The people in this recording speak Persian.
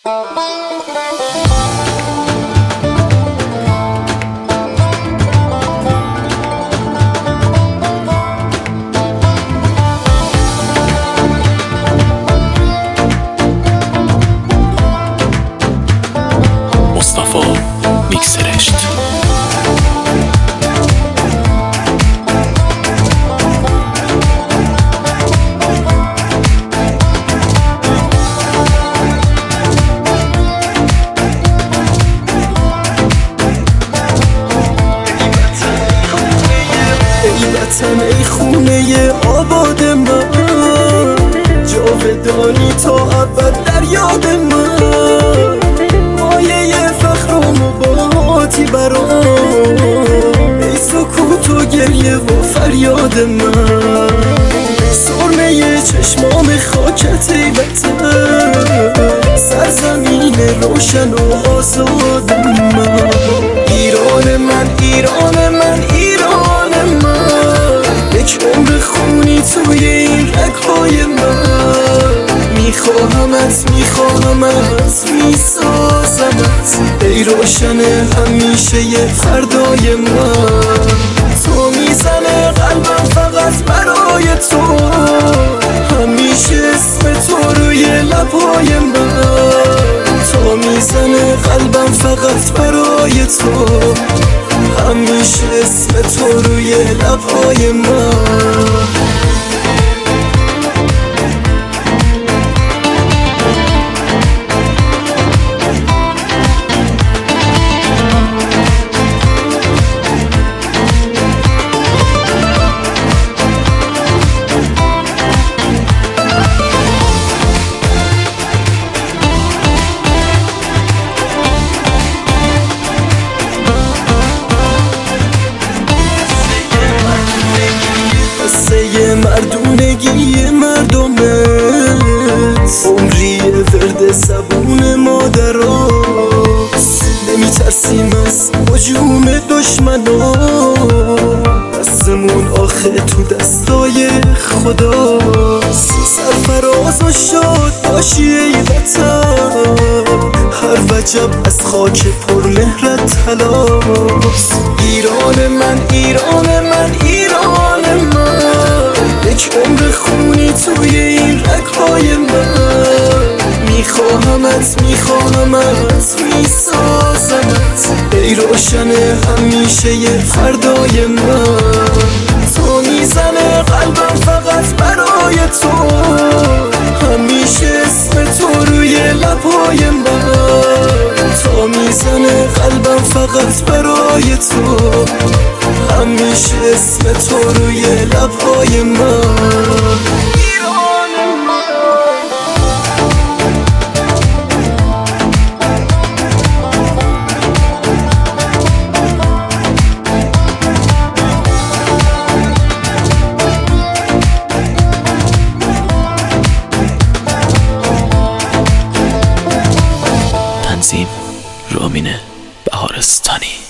ای خونه آباد من، جاودانی تا ابد در یاد من، مایه فخر و مباهاتی برام، ای سکوت و گریه و فریاد من، سرمه چشمام خاکت ای وطن، سرزمین روشن و آزاد من، ایران من، ایران من، ایران من، یک عمر خونی توی این رگ‌های من، میخواهمت، میخواهمت، میسازمت، ای روشن همیشه ی فردای من، تو میزنه قلبم فقط برای تو، همیشه اسم تو روی لبهای من، تو میزنه قلبم فقط برای تو، همیشه اسم تو روی لبهای من. مردونگی مردمت، عمری ورد زبون مادراست، نمیترسیم از هجوم دشمنا، دستمون آخه تو دستای خداست، سرفراز و شاد باشی ای وطن، هر وجب از خاک پرمهرت هلاست، ایران من، ایران من، ایران من، یک عمر خونی توی این رگ‌های من، میخواهمت، میخواهمت، میسازمت، ای روشن همیشه ی فردای من، تو میزنه قلبم فقط برای تو، همیشه اسم تو روی لبهای من، تو میزنه قلبم فقط برای تو، همیشه اسم تو روی لبهای من. تنظیم رامین بهارستانی.